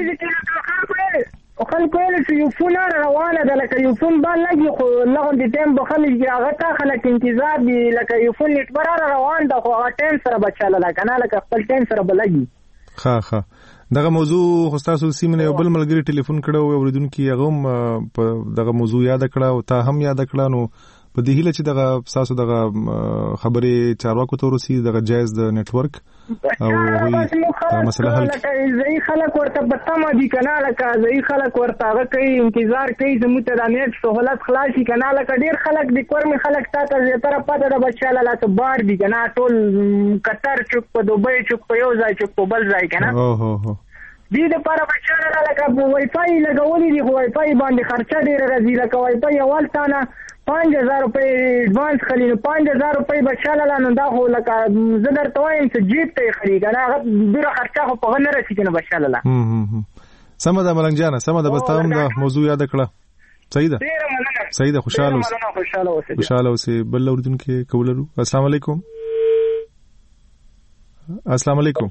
خلک ویل چې یو فون روانه ده لکه یو فون باندې لګي خو لغه د ټیم به خلک هغه ته خلک انتظار دي لکه یو فون نت بار روان ده خو هغه ټیم سره بچاله ده کنه لکه خپل ټیم سره بلګي. ها ها دغه موضوع خو تاسو سیمه یو بل ملګری ټلیفون کړو اوریدونکو هغه په دغه موضوع یاد کړه او ته هم یاد کړه نو په دې هیله چې دغه تاسو دغه خبرې چارواکو ته ورسي دغه جایز د نت ورک او مسله حل زئی خلک ورته پتما دي کنه لکه زئی خلک ورته کوي انتظار کوي زموږ ته د نت سہولت خلاصي کنه لکه ډیر خلک د کورمي خلک ته زیاتره پته د بچاله لا ته بار دي کنه ټول قطر چوک په دوبۍ چوک په یو ځای چوک په بل ځای کنه اوه دې د لپاره بچاله لکه وای فای لګولې دي وای فای باندې خرچه ډیر راځي لکه وای فای اول تانه 5000 روپے ایڈوانس خلی نو 5000 روپے بچاله لانو دا هو لکه زدر توایم چې جیب ته خري کنه هغه ډیره خرچه خو په غنره سي کنه بچاله لا سم ده ملنګ جان سم ده بس تاسو دا موضوع یاد کړه صحیح ده صحیح ده خوشاله اوسه بل اوردونکو کولرو. السلام علیکم. السلام علیکم.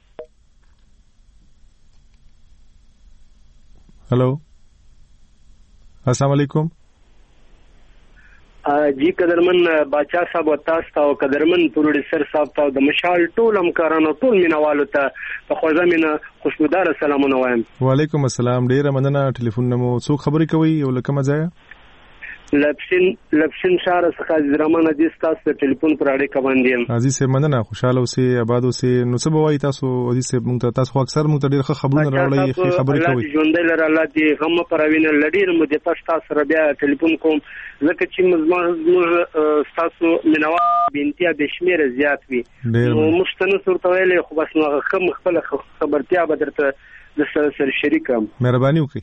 हेलो अस्सलाम वालेकुम जी قدرمن باچا صاحب او تاسو ته او قدرمن پروډوسر صاحب ته د مشال ټول همکارانو ټول مینوالو ته په خوځه مینا خوشبودار سلامونه وایم. وعلیکم السلام ډیره مننه ټلیفون نمو څو خبرې کوي یو لکه مزه لپسین شهر څخه زرمان عزیز تاسو ټلیفون پر اړیکه باندې عزیز مننه خوشاله اوسئ آباد اوسئ نو څه بوای تاسو عزیز مونږ تاسو اکثر مونږ ډیر خبرونه راوړی خبرې کوي ژوند لر الله دې غم پروینه لډیر مو د تاسو سره بیا ټلیفون کوم ځکه چې موږ تاسو منوا بنتیا د شمیر زیات وي نو مستنه صورت ویلې خو بس نو خپل خبرتیا به درته د سره شریکم مهرباني وکړئ.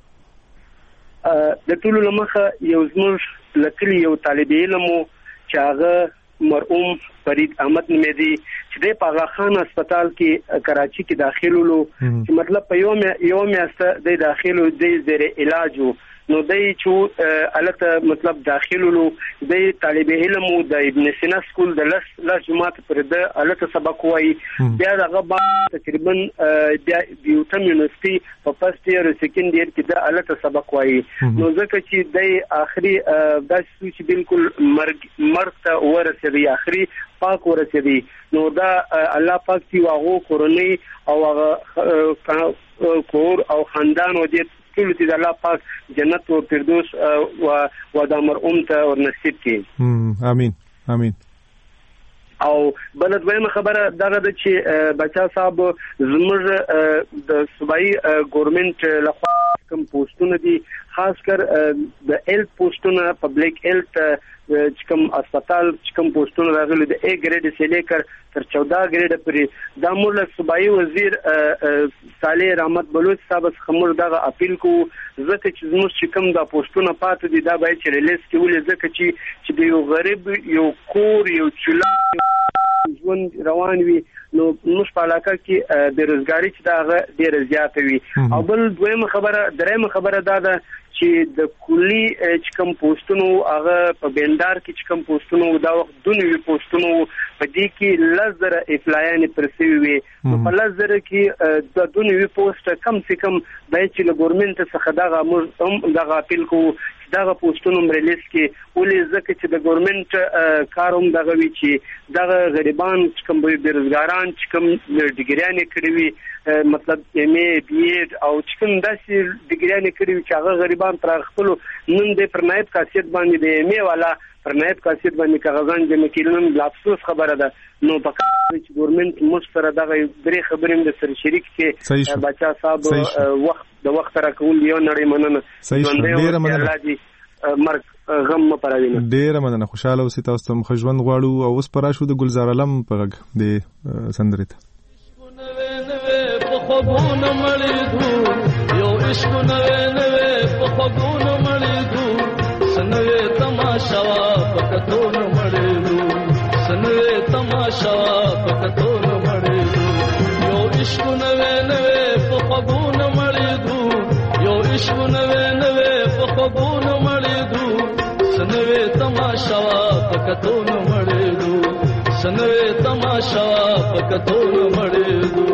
د ټولو لمخه یو زموږ لکلی یو طالب علم چې هغه مرحوم فرید احمد نمیدی چې د پاغا خان هسپتال کې کراچي کې داخلولو چې مطلب په یو میاشته د داخلو د زیر علاج نو دای چې الته مطلب داخلولو د طالب علم د ابن سینا سکول د لاس جماعت پر د الته سبق وایي بیا دغه با تقریبا بیا یوتم یونیورسيټي په فرست ایئر سیکنډ ایئر کې د الته سبق وایي نو ځکه چې د اخري د سوچ بالکل مرګ ته ورسېږي اخري پاک ورسېږي نو دا الله پاک چې واغو کورنۍ او هغه کور او خاندان او دې ټول دې الله پاک جنت او فردوس او د مرحوم ته ورنصیب کړي امين امين او بل دویمه خبره دغه د چې بچا صاحب زموږ د صوبایي ګورنمنت لخوا کوم پوسټونه دي خاص کر د هیلث پوسټونه پبلک هیلث چې کوم هسپتال چې کوم پوسټونه راغلي د A ګریډ سے لیکر تر 14 ګریډ پورې د امور صوبایي وزیر صالح رحمت بلوچ صاحب څخه دغه اپیل کو ځکه چې زموږ چې کوم د پوسټونه پاتې دي دا باید چې ریلیز کړي ځکه چې د یو غریب یو کور یو چولا ژوند روان وي نو موږ په علاقه کې د روزګاری چې دا ډېر زیات وي او بل درېمه خبره دا ده چې د کلی چې کوم پوسټونو هغه په بندر کې چې کوم پوسټونو دا وخت دونوي پوسټونو په دې کې لزر افلایان پرسي وي په لزر کې د دونوي پوسټ کم سے کم د چې له ګورنمنت څخه دغه اپیل کو دغه پوسټونو ریلیز کې ولې ځکه چې د ګورنمنت کاروم دغه وی چې دغه غریبان چې کوم بیروزګاران چې کوم ډیګریانې کړی وي مطلب MA BA او چې کوم داسې ډیګریانې کړی وي چې هغه غریبان پر خپل نن د پرنایب کاسيت باندې د MA والا پرنایب کاسيت باندې کاغذان جمع کړي نن افسوس خبره ده نو په چې ګورنمنت مستره دغه درې خبرې د سر شریک کې بچا صاحب وخت راکول یو نړۍ مننه ډیره مننه مرګ غم پراوینه ډیره مننه خوشاله اوسئ تاسو ته مخجوند غواړو او اوس پرا شو د گلزار علم په غږ د سندرت په خوبونه مړې دو یو عشق نوې په خوبونه مړې دو سنوي تماشا پکتون مړې دو سنوي تماشا پکتون مړې دو یو عشق نوې په خوبونه مړې دو یو عشق نوې په خوبونه مړې دو سنوي تماشا پکتون مړې دو سنوي تماشا پکتون مړې دو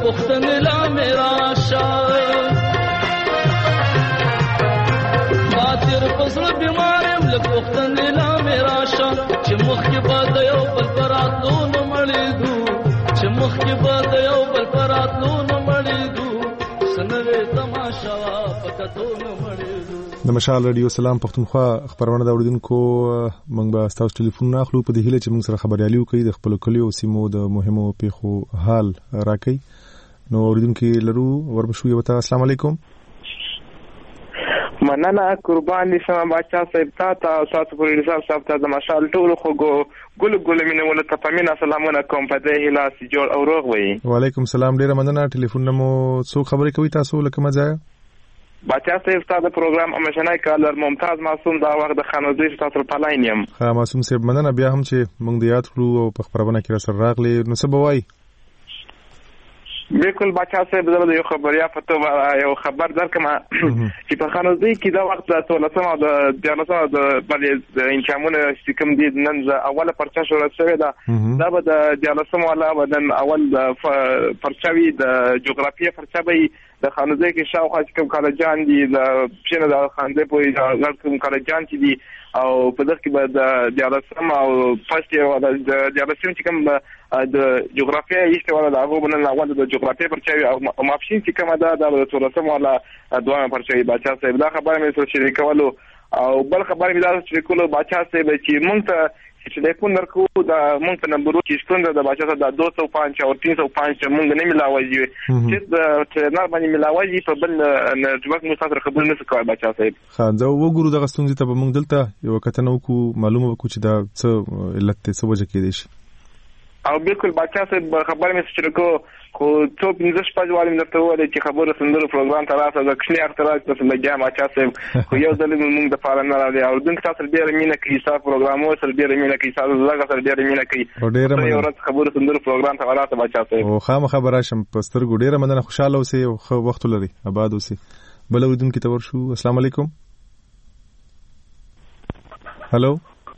پختنې لا میرا شاه خاطر پسړه بیمارم له پختنې لا میرا شاه چې مخ کې باد یو بل پراتلو نو مړېدو چې مخ کې باد یو بل پراتلو نو مړېدو سنوي تماشا پکتو نو مړېدو. د مشال رادیو سلام پښتونخوا خبرونه د اوریدونکو موږ به تاسو ټلیفون اخلو په دې هیله چې موږ سره خبريالي وکړي د خپل کلیو سیمو د مهمو پیښو حال راکړي. نو اوریدونکو لرو وربشو یو ته السلام علیکم. مننه قربان دي سم بچا صاحب تا تاسو پرې حساب صاحب ته د مشال ټول خو ګل مینه ته پمینه سلامونه کوم په دې هیله سي جوړ او روغ وي. وعلیکم السلام ډیره مننه. ټلیفون نمو څو خبرې کوي تاسو لکه مزه بچا صاحب تاسو پروګرام امشنای کالر ممتاز معصوم دا وخت د خانوزي تاسو په لاین یم. ها معصوم صاحب مننه بیا هم چې موږ د یاد کړو او په خبرونه کې سره راغلي نو څه بوای. بالکل بچا صاحب زه د یو خبریا پته یو خبر درکم چې په خانوزي کې دا وخت د 13 د 14 د بلې انچامونه چې کوم دي نن اوله پرچا شروع شوې ده دا به د 14 والا بدن اول پرچاوي د جغرافیه پرچاوي د خانوزي کې شاوخوا کوم کالجان دي د پښنه د خانزي په ځل کوم کالجان چې دي او په دغه کې به د 14 او فاست او د 14 چې کوم د جغرافیه ایسته ولا د هغه بنن اول د جغرافیه پرچاوي او مافشین چې کومه ده د 13 والا دوه پرچاوي بچا صاحب دا خبره مې سره شریکولو او بل خبره مې دا شریکولو بچا صاحب چې مونږ ته چې ټلیفون درکو دا مونږ په نمبر کې شتون د بچا صاحب د 205 او 305 مونږ نه ملاوي چې د ټرینر باندې ملاوي په بل نتورک مستقر خبر نه کوي بچا صاحب. خا دا وګورو د غستون ته مونږ دلته یو کتنو کو معلومه کو چې دا څه علت څه وجه کې دي او بالکل بچا صاحب خبر مې شریکو خو څو 15 پځوالم درته وایي چې خبره سندرو پروګرام ته راځه د کښنی اختراج ته لګیا بچا صاحب خو یو ځل موږ د فارن نه راځي او دغه تاسو ډیر مینه کوي تاسو پروګرامو سره ډیر مینه کوي تاسو زګه سره ډیر مینه کوي یو ورځ خبره سندرو پروګرام ته راځه بچا صاحب او خامہ خبره شم پستر ګډیر مننه خوشاله اوسئ او وخت لري آباد اوسئ. بل اوریدونکو ته ورشو السلام علیکم. هالو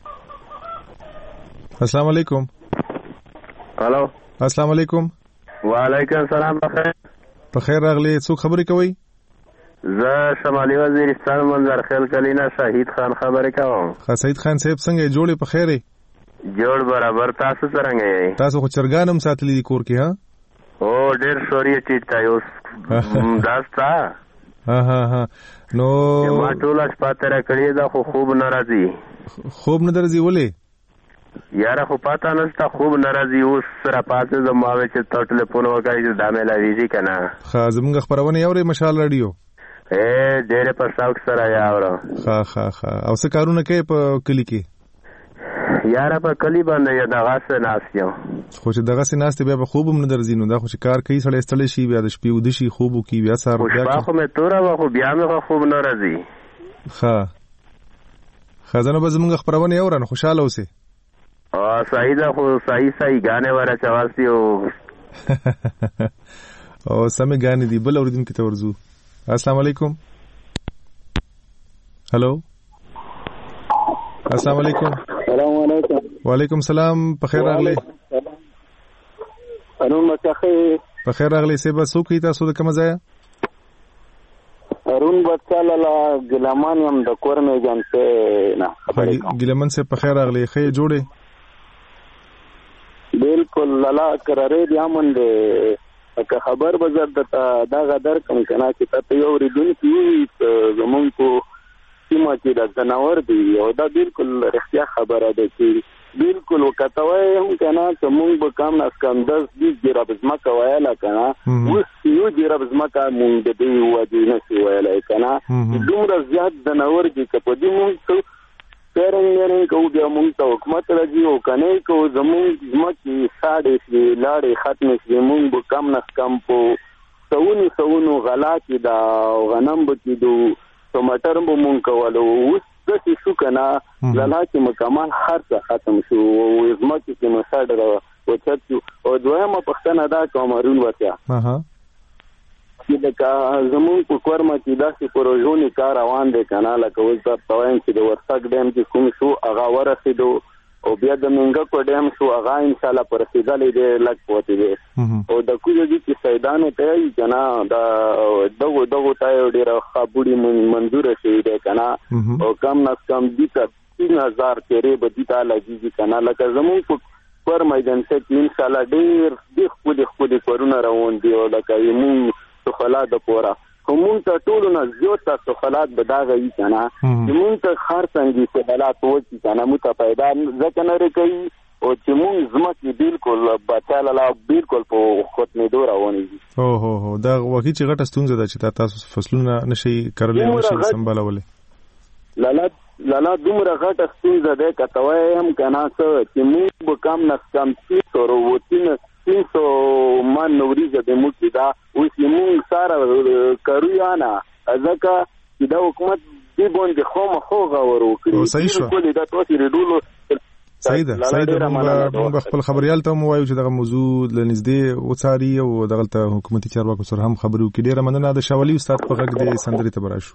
السلام علیکم. هالو السلام علیکم. وعلیکم السلام. بخیر راغلی. څوک خبرې کوي؟ زه شمالي وزیرستان منظر خیل کلینا شهید خان خبرې کوم. شهید خان صاحب څنګه جوړې په خیره؟ جوړ برابر. تاسو څنګه یې؟ تاسو خو چرګانم ساتلې دي کور کې ها؟ او ډېر شوري چې تاسو داستا ها نو ما ټول شپه تر کړی دا خو خوب ناراضي. خوب نه درځي ولې؟ یاره خو پاته نشته خوب ناراضي اوس سره پاتې زموږ چې ټلیفون وکړي چې دا مې لاویږي کنه. ها زموږ خبرونه یوري مشال رادیو ډېر په شوق سره یاوره. ها او څه کارونه کوي په کلی کې؟ یاره په کلی باندې دغه څه ناستیو خو چې دغه څه ناستې بیا په خوب هم نه درځي نو دا خو چې کار کوي سړی ستړی شي بیا د شپې ودشي خوب وکړي بیا سهار بیا خو مې توره وه خو بیا مې خوب نه راځي. ښه زه نو به زموږ خپرونه یوره نو خوشحاله اوسې. صحیح ده خو صحیح ګانې ورچواسي او سمې ګانې دي. بل اوریدونکي ته ورځو. السلام علیکم. هلو السلام علیکم. السلام علیکم. وعلیکم السلام. بخیر راغلی. انو مچخه بخیر راغلی. سبا څوک تاسو د کوم ځای؟ ارون بچاله ګلمان یم د کور مې جانته نه خبرې کوم. ګلمان سے بخیر راغلی. خې جوړه بالکل لالا قرارې دی امن دې که خبر بزر دا غدر کوم کنه چې ته یو ریډون کی زمون کو سیمه چې د جناور دی او دا بالکل رښتیا خبره ده چې بالکل وکټوي هم کنه چې موږ به کم ناس کم 10 جرا بزما کوایلا کنه اوس یو جرا بزما کا موږ د دې وادي نه سی وایلا کنه دومره زیات جناور دي چې په دې موږ پیرنګ کو بیا موږ ته حکومت راځي او کنه کو زموږ ځمکې ساړې شي لاړې ختمې شي موږ به کم ناس کم په سونو غلا کې دا غنم به کېدو ټماټر به مونږ کولو اوس داسې شو که نه لالا چې مکمل هر څه ختم شو ځمکې کې مساډ اوچت شو. او دویمه پوښتنه دا کوم هارون ورته چې لکه زمونږ په کورمه کې داسې پروژونې کار روان دی که نه لکه اوس درته وایم چې د ورسک ډیم کې کوم شو هغه ورسېدو او بیا د منګه کو ډیم شو هغه ان شاء الله پر رسیدلې دی لک پوتې دی او د کوجو چې سیدانو ته یې کنه دا دغه ته ډیره خبري منظور شي دی کنه او کم نس کم دي 3000 تیرې بدی تعالی جی کنه لکه زمون پر میدان څخه ان شاء الله ډیر د خپل کورونه روان دي او لکه یمون سفلات د پورا کومون ته ټول نه زیات سفلات بداغه وی کنه یمون ته خرڅنګي سفلات وتی کنه متفایده ځکه نه کوي او چې مونږ زمکه بالکل بچاله لا بالکل په خود نه دور روانې دي هو دا واقعي چې غټه ستونزه ده چې تاسو فصلونه نشي کړلې نشي سمبالولې لالا دومره غټه ستونزه ده کتوای هم کنه چې موږ به کم نس کم 300 من نوریزه د موږ دا اوس موږ سره کارویانا ځکه چې دا حکومت دی باندې خو غوړ وکړي صحیح شو دا تاسو ریډولو صحیح ده موږ خپل خبريال ته مو وایو چې دغه موضوع لنږدې وڅاري او دغه حکومتي چارواکو سره هم خبرو کې ډیره مننه د شاولي استاد په غږ د سندري ته براشو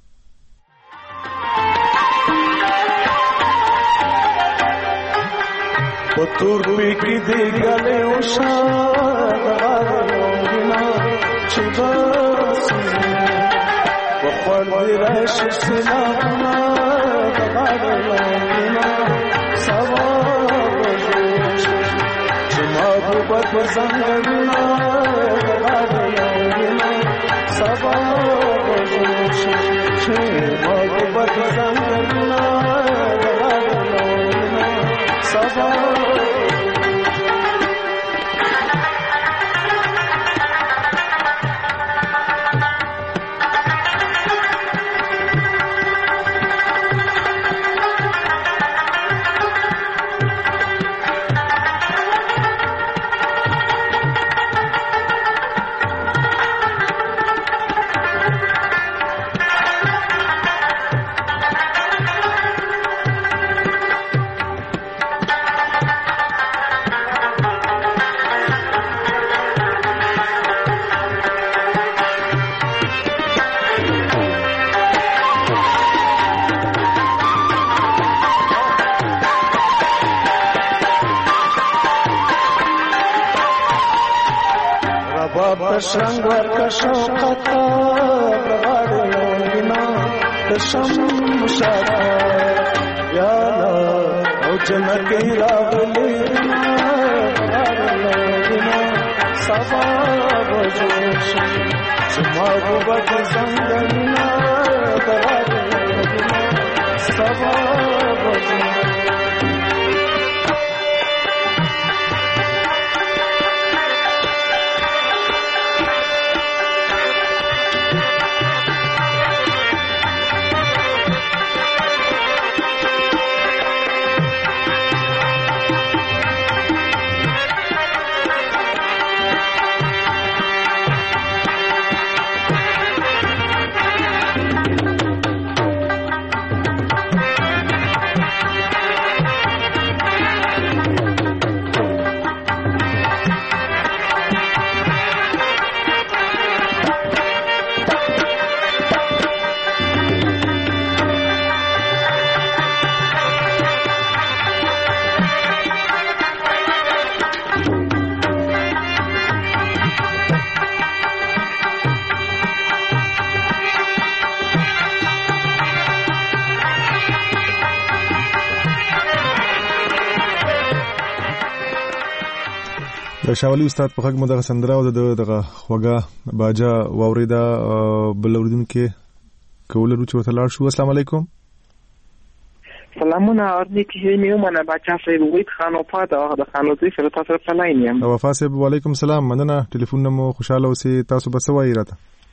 پتور پی کی دی گلے وشاغنا چباسنا وخوال دیرش سلامنا غارنا سواب جوش جماب بد زنگنا غارنا سواب جوش جماب بد زنگنا غارنا سواب شرنگ ورکا شوقتا برغاڑلونا تشم شاتا یالا او جنگی راغلینا برغاڑلونا سبا بجوش شماغو بد زنگنا برغاڑلونا سبا بجوش شاولي استاد په حق مدغه سندره او دغه خوګه باجا واوریدا بل اوریدونکو کول ورو چې وتلاړ شو. السلام علیکم. سلامونه اورني کې میومنه بچا صاحب وید خانو پاته د خانوزي سره تاسو په لاین یم. وفا صاحب وعلیکم السلام. مننه ټلیفون نمو خوشاله اوسئ. تاسو به سوای راته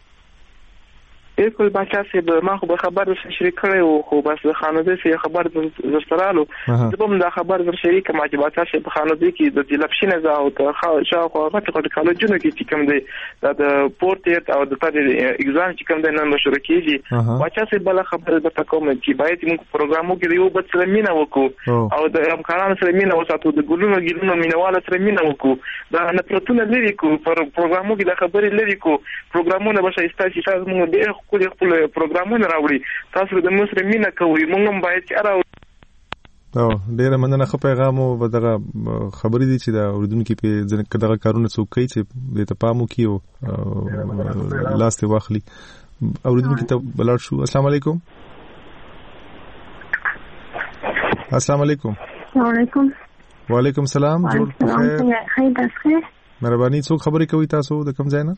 بالکل بچا صاحب ما خو به خبر سره شریک کړو خو بس د خانوزي سره خبر زسترالو زبم دا خبر سره شریک ما چې بچا صاحب خانوزي کې د جلپشینه زه او ته شاوخوا غټ کالجونو کې چې کوم دی د پورټیټ او د تر ایگزام چې کوم دی نن شروع کیږي بچا صاحب بل خبر درته کوم چې باید موږ پروګرامو کې یو بل سره مینه وکړو او د همکارانو سره مینه وساتو د ګلونو ګلونو مینواله سره مینه وکړو دا نفرتونه لري کو پروګرامو کې د خبرې لري کو پروګرامونه به شایسته چې تاسو موږ ډېر خپل پروګرامونه راوړي تاسو د مصر مینه کوي موږ هم باید چې راو او ډیره مننه. خو پیغام او دغه خبرې دي چې دا اوریدونکو په ځنه دغه کارونه څوک کوي چې د تپامو کیو لاس ته واخلي. اوریدونکو ته بلار شو. السلام علیکم. السلام علیکم. وعلیکم. وعلیکم السلام. جوړ خیر. خیر تاسو. مهرباني. څوک خبرې کوي تاسو د کوم ځای نه؟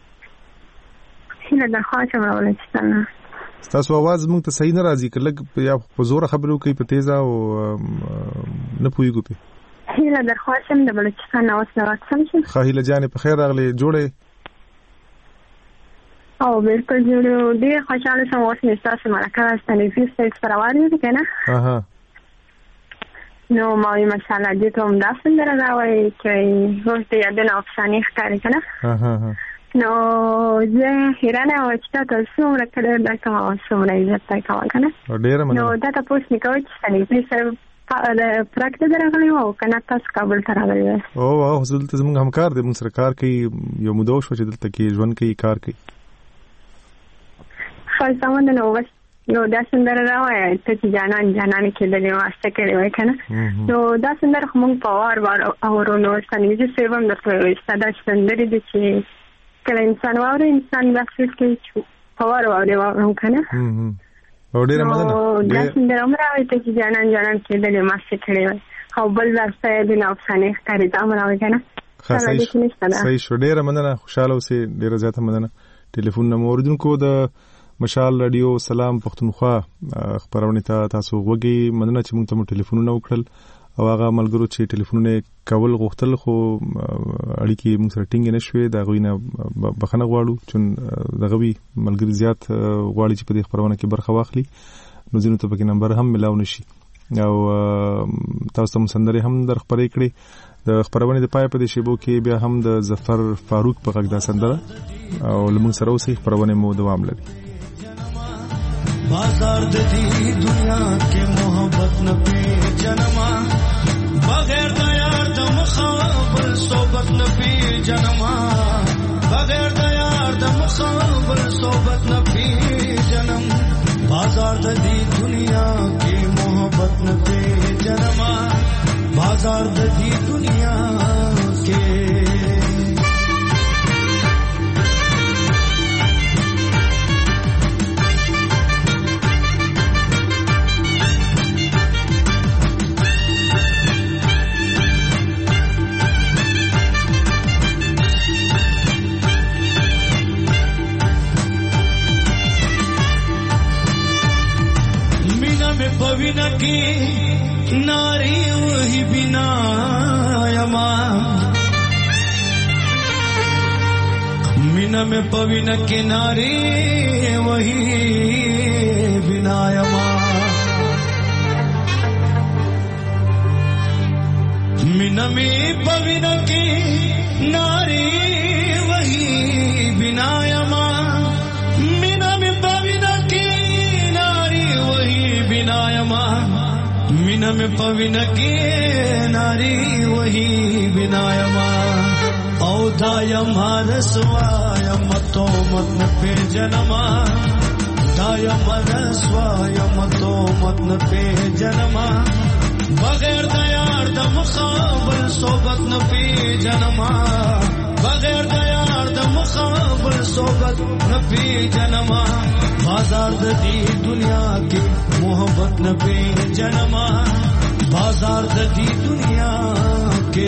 هیله درخواست ولستان. تاسو आवाज موږ ته صحیح نه راځي. کله یا په زور خبرو کوي په تیزه او نه پويګو په. هیله درخواست د بلوچستان اوس نه راځم چې. خاهله جان په خیر راغلي. جوړه او بالکل جوړو. ډیر خوشاله سم اوس نه تاسو مرکه ستنې فیس پرواري دي کنه. اها. نو ماوی مساله دې ته هم داسې درغاوي چې ورته یادونه افسانې ښکاري کنه. اها. نو زه هیرانه او چې تاسو څومره کړه دا کوم څومره عزت کوي کنه. ډیر مننه. نو دا تاسو نه کوي چې ستنې فیس پراکټ درغلی وو کنه. تاسو کابل ته راغلی و. او حضرت زموږ همکار دې موږ سره کار کوي. یو مودو شو چې دلته کې ژوند کوي کار کوي. خاصه نو بس یو دا سندره راوړی ته چې جانان کېدلې واسطه کړې وای کنه. نو دا سندره موږ په وار اورونو ستنې چې سیوم درته وایي ستاسو سندرې دي چې کله انسان واوري انسان داسې کوي چې په وار اوري کنه. او ډیره مننه. دا سندره راوړی ته چې جانان کېدلې واسطه کړې وای او بل ځای د افسانې ښکاري دا راوړی کنه. صحیح شو. ډیره مننه. خوشاله اوسې. ډیره زیاته مننه. ټلیفون نمبر اوریدونکو د مشال رادیو سلام پښتونخوا خبرونه ته تاسو وګي. مننه چې موږ ته ټلیفونونه وکړل او هغه ملګرو چې ټلیفونونه کول غوښتل خو اړیکې موږ سره ټینګ نه شوې. دا غوینه بخنه غواړو چې دغه وی ملګری زیات غواړي چې په دې خبرونه کې برخه واخلي. نو ځینو ته پکې نمبر هم ملاو نشي او تاسو ته سندري هم در خبرې کړې. د خبرونه د پای په دې شیبو کې بیا هم د ظفر فاروق په غږ دا سندره او لمون سره اوسې خبرونه مو دوام لري. بازار د دې دنیا کې محبت نه پی جنما بغیر د یار د مخابل صحبت نه پی جنما بغیر د یار د مخابل صحبت نه پی جنم بازار د دې دنیا کې محبت نه پی جنما بازار د دې دنیا کې पविना की नारी वही बिना यमा मीना में पविना की नारी वही बिना यमा मीना में पविना की नारी वही बिना यमा मीना में पविना की नारी वही बिनायमा मीना में पविन की नारी वही बिनायमा औदायमा रसवायम तो मत पे जनमा दायम रसवायम तो मत पे जनमा बगैर दयार द मुखाबल सोबत न पे जनमा बगैर दयार द मुखाबल सोबत न पे जनमा बाजार दी दुनिया की मोहब्बत न पे जनमा बाजार दी दुनिया के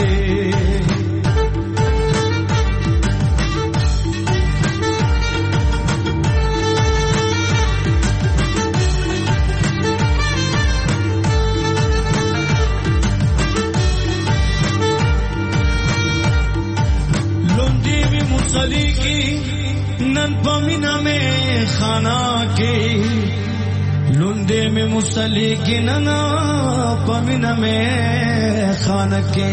लुंडी भी मुसली की नन पमीना में खाना के लुंडे में मुसली की नना पमीना में खाना के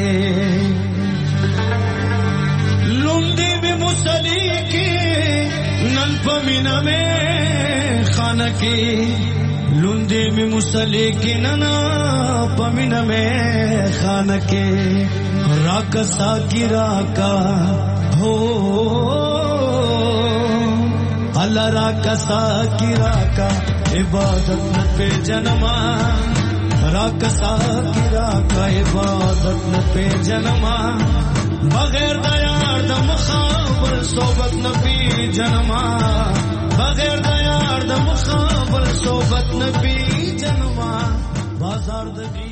लुंडे में मुसली की नन पमीना में खाना के लुंडे में मुसली की नना पमीना में खाना के राकसा की राका हो अल्लाह राकसा की राका इबादत पे जनमा راکسا کی راکا عبادت نه پی جنما بغیر د یار د مخابل صحبت نه پی جنما بغیر د یار د مخابل صحبت نه پی جنما بازار د